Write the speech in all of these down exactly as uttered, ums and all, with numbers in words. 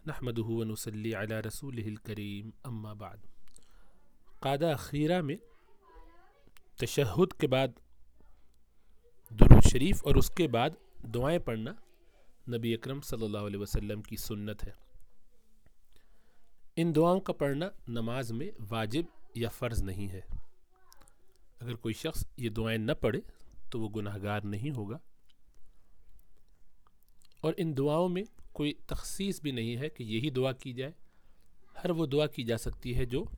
نحمدہ و نصلی علی رسولہ الکریم اما بعد۔ قاعدہ خیرہ میں تشہد کے بعد درود شریف اور اس کے بعد دعائیں پڑھنا نبی اکرم صلی اللہ علیہ وسلم کی سنت ہے۔ ان دعاؤں کا پڑھنا نماز میں واجب یا فرض نہیں ہے۔ اگر کوئی شخص یہ دعائیں نہ پڑھے تو وہ گناہ گار نہیں ہوگا، اور ان دعاؤں میں کوئی تخصیص بھی نہیں ہے کہ یہی دعا کی جائے۔ ہر وہ دعا کی جا سکتی ہے جو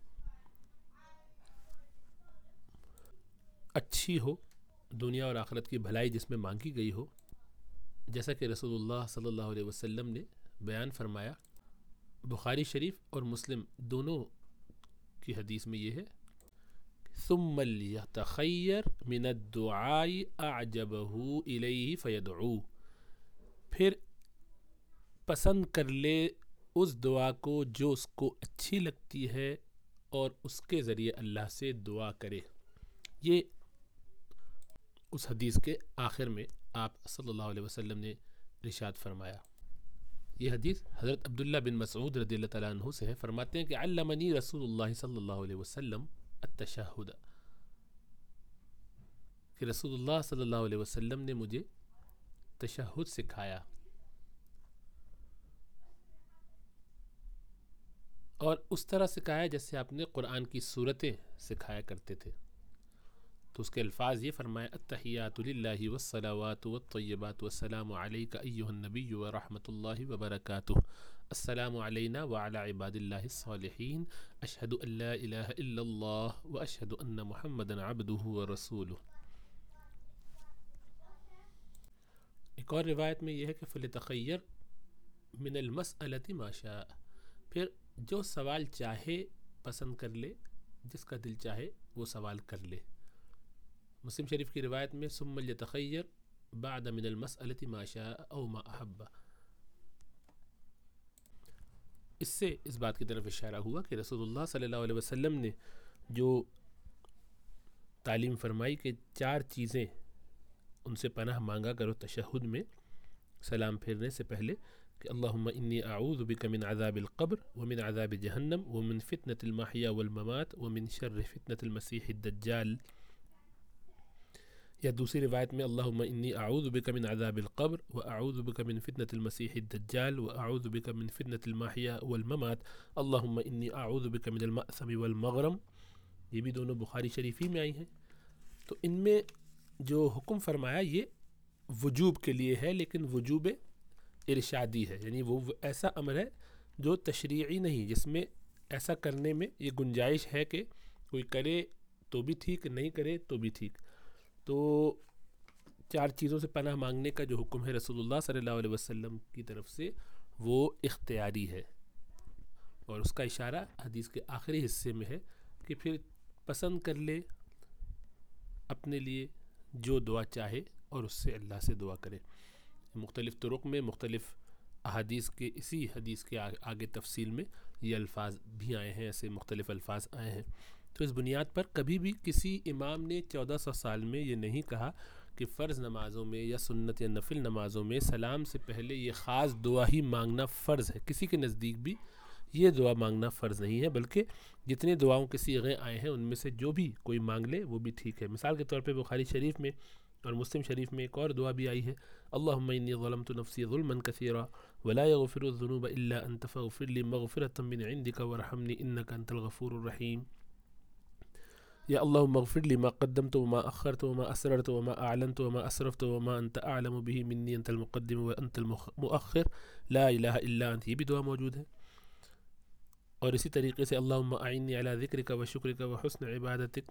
اچھی ہو، دنیا اور آخرت کی بھلائی جس میں مانگی گئی ہو، جیسا کہ رسول اللہ صلی اللہ علیہ وسلم نے بیان فرمایا۔ بخاری شریف اور مسلم دونوں کی حدیث میں یہ ہے، ثم لیتخیر من الدعاء اعجبہ الیہ فیدعو، پھر پسند کر لے اس دعا کو جو اس کو اچھی لگتی ہے اور اس کے ذریعے اللہ سے دعا کرے۔ یہ اس حدیث کے آخر میں آپ صلی اللہ علیہ وسلم نے ارشاد فرمایا۔ یہ حدیث حضرت عبداللہ بن مسعود رضی اللہ تعالیٰ عنہ سے ہے۔ فرماتے ہیں کہ علمنی رسول اللہ صلی اللہ علیہ وسلم التشہد، کہ رسول اللہ صلی اللہ علیہ وسلم نے مجھے تشہد سکھایا، اور اس طرح سکھایا جیسے آپ نے قرآن کی سورتیں سکھایا کرتے تھے۔ تو اس کے الفاظ یہ فرمایا، التحیات للہ والصلوات والطیبات والسلام علیک ایہا النبی ورحمۃ اللہ وبرکاتہ، السلام علینا وعلی عباد اللہ الصالحین، اشہد ان لا الہ الا اللہ واشہد ان محمدا عبدہ ورسولہ۔ ایک اور روایت میں یہ ہے کہ فلتخیر من المسألة ما شاء، پھر جو سوال چاہے پسند کر لے، جس کا دل چاہے وہ سوال کر لے۔ مسلم شریف کی روایت میں ثم لیتخیر بعد من المسألة ما شاء او ما احب، اس سے اس بات کی طرف اشارہ ہوا کہ رسول اللہ صلی اللہ علیہ وسلم نے جو تعلیم فرمائی کہ چار چیزیں ان سے پناہ مانگا کرو تشہد میں، سلام پھیرنے سے پہلے، کہ اللہم انی اعوذ بک من عذاب القبر ومن عذاب جہنم ومن فتنة المحیا والممات ومن شر فتنة المسیح الدجال، یا دوسری روایت میں اللہم انی اعوذ بک من عذاب القبر واعوذ بک من فتنة المسیح الدجال واعوذ بک من فتنة المحیا والممات اللہم انی اعوذ بک من المأثم والمغرم۔ یہ بھی دونوں بخاری شریفی میں آئی ہیں۔ تو ان میں جو حکم فرمایا یہ وجوب کے لیے ہے، لیکن وجوب ارشادی ہے، یعنی وہ ایسا امر ہے جو تشریعی نہیں، جس میں ایسا کرنے میں یہ گنجائش ہے کہ کوئی کرے تو بھی ٹھیک، نہیں کرے تو بھی ٹھیک۔ تو چار چیزوں سے پناہ مانگنے کا جو حکم ہے رسول اللہ صلی اللہ علیہ وسلم کی طرف سے، وہ اختیاری ہے، اور اس کا اشارہ حدیث کے آخری حصے میں ہے کہ پھر پسند کر لے اپنے لیے جو دعا چاہے اور اس سے اللہ سے دعا کرے۔ مختلف طرق میں مختلف احادیث کے اسی حدیث کے آگے تفصیل میں یہ الفاظ بھی آئے ہیں، ایسے مختلف الفاظ آئے ہیں۔ تو اس بنیاد پر کبھی بھی کسی امام نے چودہ سو سال میں یہ نہیں کہا کہ فرض نمازوں میں یا سنت یا نفل نمازوں میں سلام سے پہلے یہ خاص دعا ہی مانگنا فرض ہے۔ کسی کے نزدیک بھی یہ دعا مانگنا فرض نہیں ہے، بلکہ جتنے دعاؤں کے صیغے آئے ہیں ان میں سے جو بھی کوئی مانگ لے وہ بھی ٹھیک ہے۔ مثال کے طور پہ بخاری شریف میں اور مسلم شریف میں ایک اور دعا بھی آئی ہے، اللہم انی ظلمت نفسی ظلما کثیرا ولا یغفر الذنوب الا انت فاغفر لی مغفرۃ من عندک وارحمنی انک انت الغفور الرحیم، یا اللہم اغفر لی ما قدمت وما اخرت وما اسررت وما اعلنت وما اسرفت وما انت اعلم به منی انت المقدم وانت المؤخر لا الہ الا انت، یہ بھی دعا موجود ہے۔ اور اسی طریقے سے اللہم اعنی علی ذکرک وشکرک وحسن عبادتک،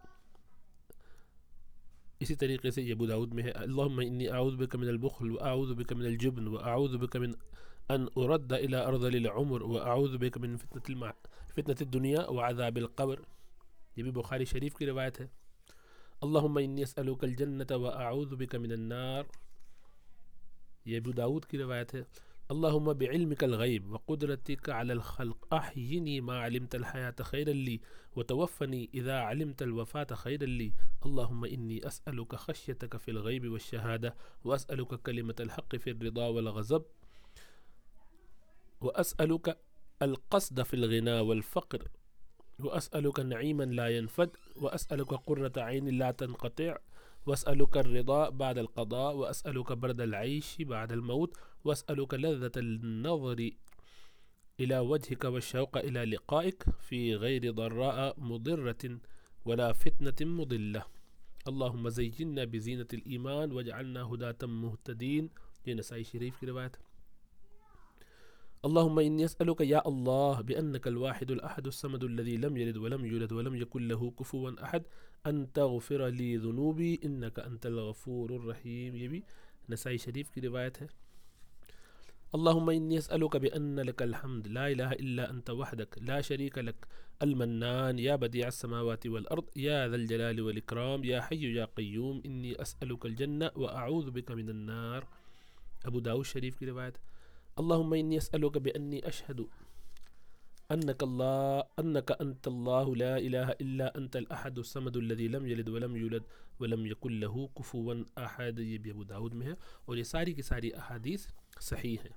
اسی طریقے سے یہ ابو داؤد میں ہے، اللہم انی اعوذ بک من البخل واعوذ بک من الجبن واعوذ بک من ان ارد الى ارذل العمر واعوذ بک من فتنة الدنیا وعذاب القبر، یہ بھی بخاری شریف کی روایت ہے۔ اللہم انی اسألک الجنة واعوذ بک من النار، یہ ابو داؤد کی روایت ہے۔ اللہم بعلمک الغیب وقدرتک علی الخلق احینی ما علمت الحیاة خیرا لی وتوفنی اذا علمت الوفاة خیرا لی، اللہم انی اسألک خشیتک فی الغیب والشہادہ واسألک کلمة الحق فی الرضا والغضب وأسألك القصد في الغنى والفقر وأسألك نعيما لا ينفد وأسألك قرة عين لا تنقطع وأسألك الرضا بعد القضاء وأسألك برد العيش بعد الموت وأسألك لذة النظر إلى وجهك والشوق إلى لقائك في غير ضراء مضرة ولا فتنة مضلة اللهم زينا بزينة الإيمان واجعلنا هداة مهتدين. یہ نسائی شریف کی روایت. اللهم إني أسألك يا الله بأنك الواحد الأحد الصمد الذي لم يلد ولم يولد ولم يكن له كفوا أحد أن تغفر لي ذنوبي إنك أنت الغفور الرحيم. یہ بھی نسائی شریف کی روایت ہے. اللهم إني أسألك بأن لك الحمد لا إله إلا أنت وحدك لا شريك لك المنان يا بديع السماوات والأرض يا ذا الجلال والإكرام يا حي يا قيوم إني أسألك الجنة وأعوذ بك من النار. ابو داؤد شریف کی روایت. اللهم إني أسألك بأني أشهد أنك الله أنك أنت الله لا إله إلا أنت الأحد الصمد الذي لم يلد ولم يولد ولم يكن له كفوا أحد. یہ بھی ابو داؤد میں ہے اور یہ ساری کی ساری احادیث صحیح ہیں.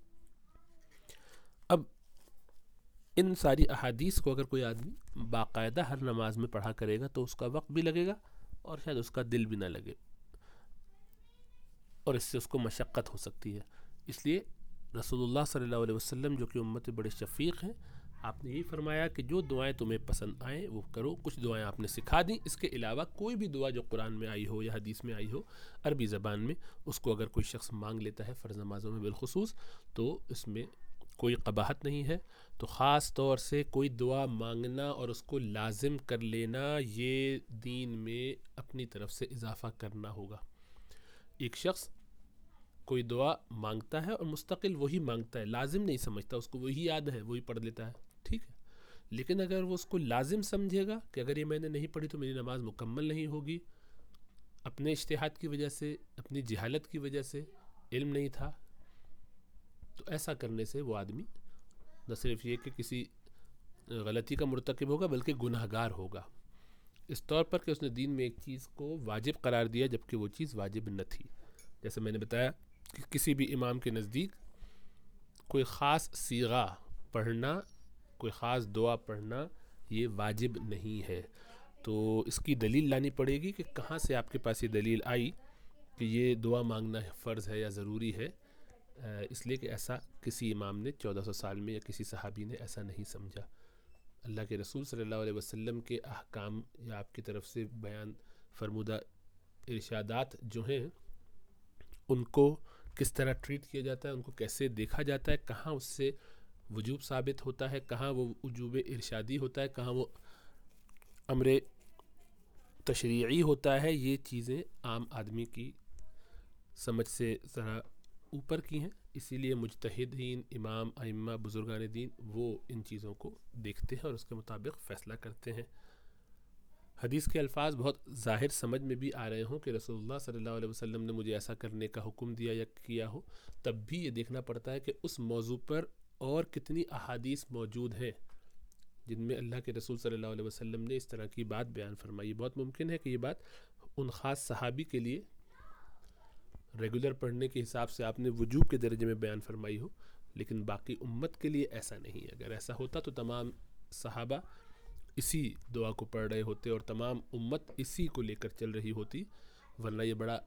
اب ان ساری احادیث کو اگر کوئی آدمی باقاعدہ ہر نماز میں پڑھا کرے گا تو اس کا وقت بھی لگے گا اور شاید اس کا دل بھی نہ لگے اور اس سے اس کو مشقت ہو سکتی ہے. اس لیے رسول اللہ صلی اللہ علیہ وسلم جو کہ امت بڑے شفیق ہیں، آپ نے یہی فرمایا کہ جو دعائیں تمہیں پسند آئیں وہ کرو. کچھ دعائیں آپ نے سکھا دیں، اس کے علاوہ کوئی بھی دعا جو قرآن میں آئی ہو یا حدیث میں آئی ہو عربی زبان میں، اس کو اگر کوئی شخص مانگ لیتا ہے فرض نمازوں میں بالخصوص تو اس میں کوئی قباحت نہیں ہے. تو خاص طور سے کوئی دعا مانگنا اور اس کو لازم کر لینا یہ دین میں اپنی طرف سے اضافہ کرنا ہوگا. ایک شخص کوئی دعا مانگتا ہے اور مستقل وہی مانگتا ہے، لازم نہیں سمجھتا، اس کو وہی یاد ہے وہی پڑھ لیتا ہے، ٹھیک ہے. لیکن اگر وہ اس کو لازم سمجھے گا کہ اگر یہ میں نے نہیں پڑھی تو میری نماز مکمل نہیں ہوگی، اپنے اجتہاد کی وجہ سے، اپنی جہالت کی وجہ سے، علم نہیں تھا، تو ایسا کرنے سے وہ آدمی نہ صرف یہ کہ کسی غلطی کا مرتکب ہوگا بلکہ گناہ گار ہوگا، اس طور پر کہ اس نے دین میں ایک چیز کو واجب قرار دیا جبکہ وہ چیز واجب نہ تھی. جیسے میں نے بتایا کہ کسی بھی امام کے نزدیک کوئی خاص صیغہ پڑھنا، کوئی خاص دعا پڑھنا یہ واجب نہیں ہے. تو اس کی دلیل لانی پڑے گی کہ کہاں سے آپ کے پاس یہ دلیل آئی کہ یہ دعا مانگنا فرض ہے یا ضروری ہے. اس لیے کہ ایسا کسی امام نے چودہ سو سال میں یا کسی صحابی نے ایسا نہیں سمجھا. اللہ کے رسول صلی اللہ علیہ وسلم کے احکام یا آپ کی طرف سے بیان فرمودہ ارشادات جو ہیں ان کو کس طرح ٹریٹ کیا جاتا ہے، ان کو کیسے دیکھا جاتا ہے، کہاں اس سے وجوب ثابت ہوتا ہے، کہاں وہ وجوب ارشادی ہوتا ہے، کہاں وہ امر تشریعی ہوتا ہے، یہ چیزیں عام آدمی کی سمجھ سے ذرا اوپر کی ہیں. اسی لیے مجتہدین، امام، ائمہ، بزرگان دین وہ ان چیزوں کو دیکھتے ہیں اور اس کے مطابق فیصلہ کرتے ہیں. حدیث کے الفاظ بہت ظاہر سمجھ میں بھی آ رہے ہوں کہ رسول اللہ صلی اللہ علیہ وسلم نے مجھے ایسا کرنے کا حکم دیا یا کیا ہو، تب بھی یہ دیکھنا پڑتا ہے کہ اس موضوع پر اور کتنی احادیث موجود ہیں جن میں اللہ کے رسول صلی اللہ علیہ وسلم نے اس طرح کی بات بیان فرمائی. بہت ممکن ہے کہ یہ بات ان خاص صحابی کے لیے ریگولر پڑھنے کے حساب سے آپ نے وجوب کے درجے میں بیان فرمائی ہو، لیکن باقی امت کے لیے ایسا نہیں ہے. اگر ایسا ہوتا تو تمام صحابہ اسی دعا کو پڑھ رہے ہوتے اور تمام امت اسی کو لے کر چل رہی ہوتی، ورنہ یہ بڑا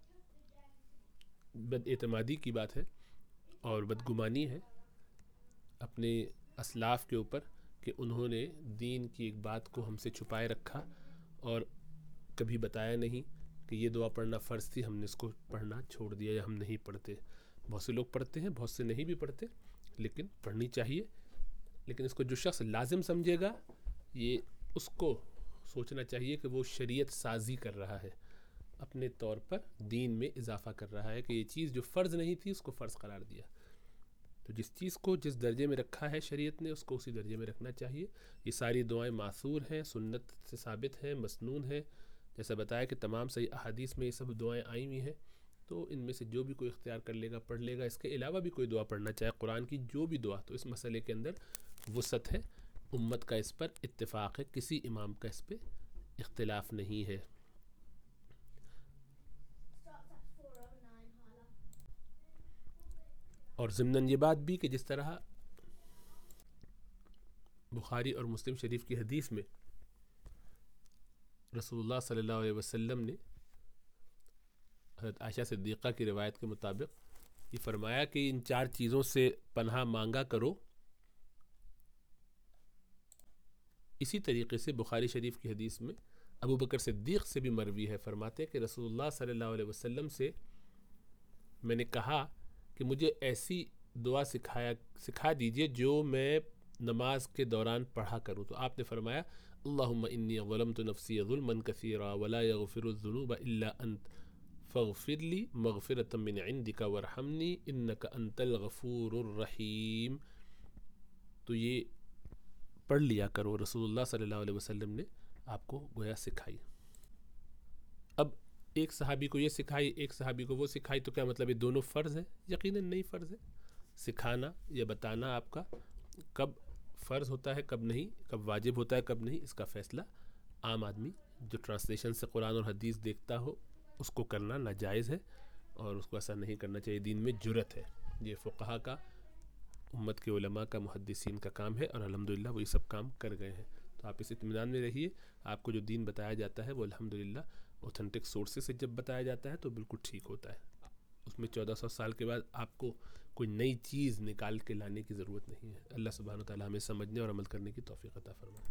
بد اعتمادی کی بات ہے اور بدگمانی ہے اپنے اسلاف کے اوپر کہ انہوں نے دین کی ایک بات کو ہم سے چھپائے رکھا اور کبھی بتایا نہیں کہ یہ دعا پڑھنا فرض تھی، ہم نے اس کو پڑھنا چھوڑ دیا یا ہم نہیں پڑھتے. بہت سے لوگ پڑھتے ہیں، بہت سے نہیں بھی پڑھتے، لیکن پڑھنی چاہیے. لیکن اس کو جو شخص لازم سمجھے گا یہ اس کو سوچنا چاہیے کہ وہ شریعت سازی کر رہا ہے، اپنے طور پر دین میں اضافہ کر رہا ہے کہ یہ چیز جو فرض نہیں تھی اس کو فرض قرار دیا. تو جس چیز کو جس درجے میں رکھا ہے شریعت نے اس کو اسی درجے میں رکھنا چاہیے. یہ ساری دعائیں ماثور ہیں، سنت سے ثابت ہیں، مسنون ہیں. جیسا بتایا کہ تمام صحیح احادیث میں یہ سب دعائیں آئی ہوئی ہیں، تو ان میں سے جو بھی کوئی اختیار کر لے گا پڑھ لے گا. اس کے علاوہ بھی کوئی دعا پڑھنا چاہے قرآن کی جو بھی دعا، تو اس مسئلے کے اندر وسعت ہے. امت کا اس پر اتفاق ہے، کسی امام کا اس پہ اختلاف نہیں ہے. اور ضمناً یہ بات بھی کہ جس طرح بخاری اور مسلم شریف کی حدیث میں رسول اللہ صلی اللہ علیہ وسلم نے حضرت عائشہ صدیقہ کی روایت کے مطابق یہ فرمایا کہ ان چار چیزوں سے پناہ مانگا کرو. اسی طریقے سے بخاری شریف کی حدیث میں ابو بکر صدیق سے بھی مروی ہے، فرماتے کہ رسول اللہ صلی اللہ علیہ وسلم سے میں نے کہا کہ مجھے ایسی دعا سکھایا سکھا دیجئے جو میں نماز کے دوران پڑھا کروں. تو آپ نے فرمایا اللہم انی ظلمت نفسی ظلما کثیرا ولا یغفر الذنوب الا انت فاغفر لی مغفرۃ من عندک وارحمنی انک انت الغفور الرحیم. تو یہ پڑھ لیا کرو، رسول اللہ صلی اللہ علیہ وسلم نے آپ کو گویا سکھائی. اب ایک صحابی کو یہ سکھائی، ایک صحابی کو وہ سکھائی، تو کیا مطلب یہ دونوں فرض ہے؟ یقیناً نہیں فرض ہے. سکھانا یا بتانا آپ کا کب فرض ہوتا ہے کب نہیں، کب واجب ہوتا ہے کب نہیں، اس کا فیصلہ عام آدمی جو ٹرانسلیشن سے قرآن اور حدیث دیکھتا ہو اس کو کرنا ناجائز ہے، اور اس کو ایسا نہیں کرنا چاہیے. دین میں جرت ہے، یہ فقہا کا، امت کے علماء کا، محدثین کا کام ہے، اور الحمدللہ وہ یہ سب کام کر گئے ہیں. تو آپ اس اطمینان میں رہیے، آپ کو جو دین بتایا جاتا ہے وہ الحمدللہ اوتھنٹک سورسز سے جب بتایا جاتا ہے تو بالکل ٹھیک ہوتا ہے. اس میں چودہ سو سال کے بعد آپ کو کوئی نئی چیز نکال کے لانے کی ضرورت نہیں ہے. اللہ سبحانہ و تعالی ہمیں سمجھنے اور عمل کرنے کی توفیق عطا فرمائے.